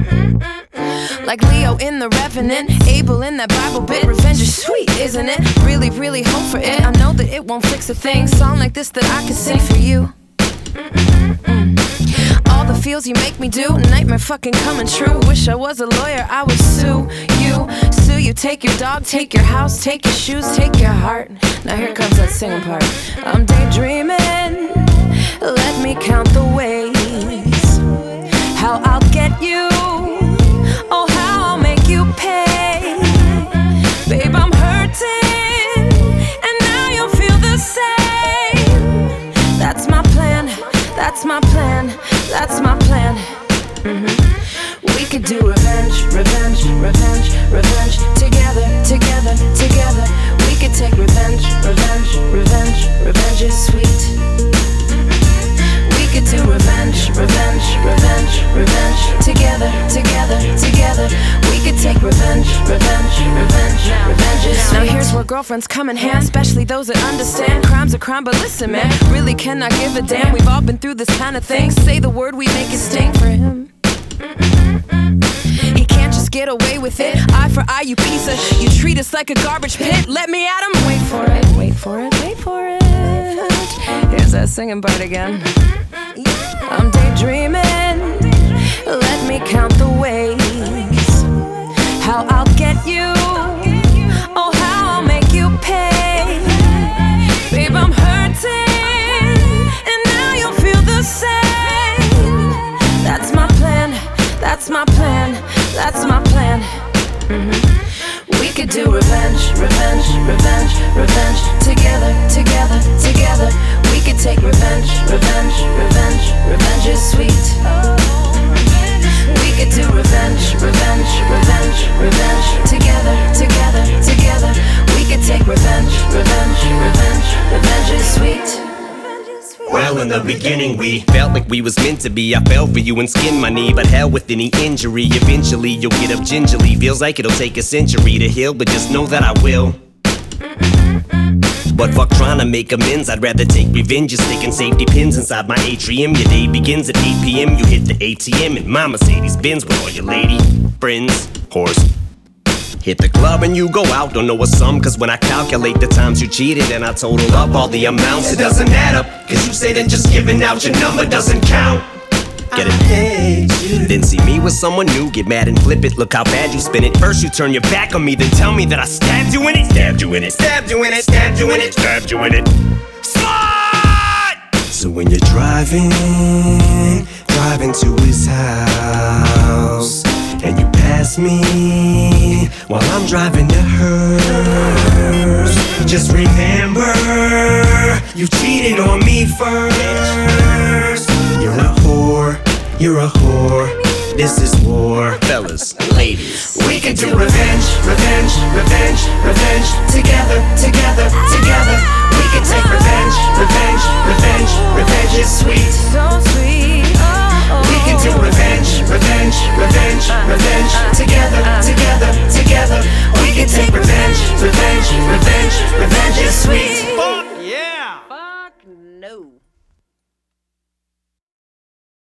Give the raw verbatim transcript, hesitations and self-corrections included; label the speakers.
Speaker 1: Like Leo in The Revenant, Abel in that Bible bit. Revenge is sweet, isn't it? Really, really hope for it. I know that it won't fix a thing. Song like this that I could sing for you. All the feels you make me do, nightmare fucking coming true. Wish I was a lawyer, I would sue you. Sue you, take your dog, take your house, take your shoes, take your heart. Now here comes that singing part. I'm daydreaming, let me count the ways how I'll get you. Oh, how I'll make you pay. Babe, I'm hurting, and now you'll feel the same. That's my plan, that's my plan, that's my plan. Mm-hmm. We could do revenge, revenge, revenge, revenge. Together, together, together. We could take revenge, revenge, revenge, revenge is sweet. We could do revenge, revenge, revenge, revenge. Together, together, together. We could take revenge, revenge, revenge, revenge is sweet. Now here's where girlfriends come in hand, especially those that understand crime's a crime, but listen man, really cannot give a damn. We've all been through this kind of thing. Say the word, we make it sting for him. He can't just get away with it. Eye for eye, you piece of. You treat us like a garbage pit. Let me at him. Wait for it, wait for it, wait for it. Here's that singing part again. I'm daydreaming. Let me count the ways how I'll get you. Oh, how I'll make you pay. Babe, I'm hurting, and now you'll feel the same. That's my plan, that's my plan, that's my plan. Mm-hmm. We could do revenge, revenge, revenge, revenge. Together, together, together. We could take revenge, revenge, revenge, revenge is sweet. We could do revenge, revenge, revenge, revenge. Together, together, together. We could take revenge, revenge, revenge, revenge is sweet.
Speaker 2: Well, in the beginning we felt like we was meant to be. I fell for you and skinned my knee, but hell with any injury. Eventually you'll get up gingerly. Feels like it'll take a century to heal, but just know that I will. But fuck trying to make amends, I'd rather take revenge. You're sticking safety pins inside my atrium. Your day begins at eight p.m. You hit the A T M in my Mercedes Benz with all your lady friends, horse. Hit the club and you go out, don't know a sum. Cause when I calculate the times you cheated and I total up all the amounts, it doesn't add up. Cause you say that just giving out your number doesn't count. Get it? Hate you. Then see me with someone new, get mad and flip it. Look how bad you spin it. First you turn your back on me, then tell me that I stabbed you in it. Stabbed you in it. Stabbed you in it. Stabbed you in it. Stabbed you in it. Slide! So when you're driving, driving to his house, and you pass me while I'm driving to hers, just remember you cheated on me first. You're a whore, you're a whore. This is war, fellas, ladies. We can do revenge, revenge,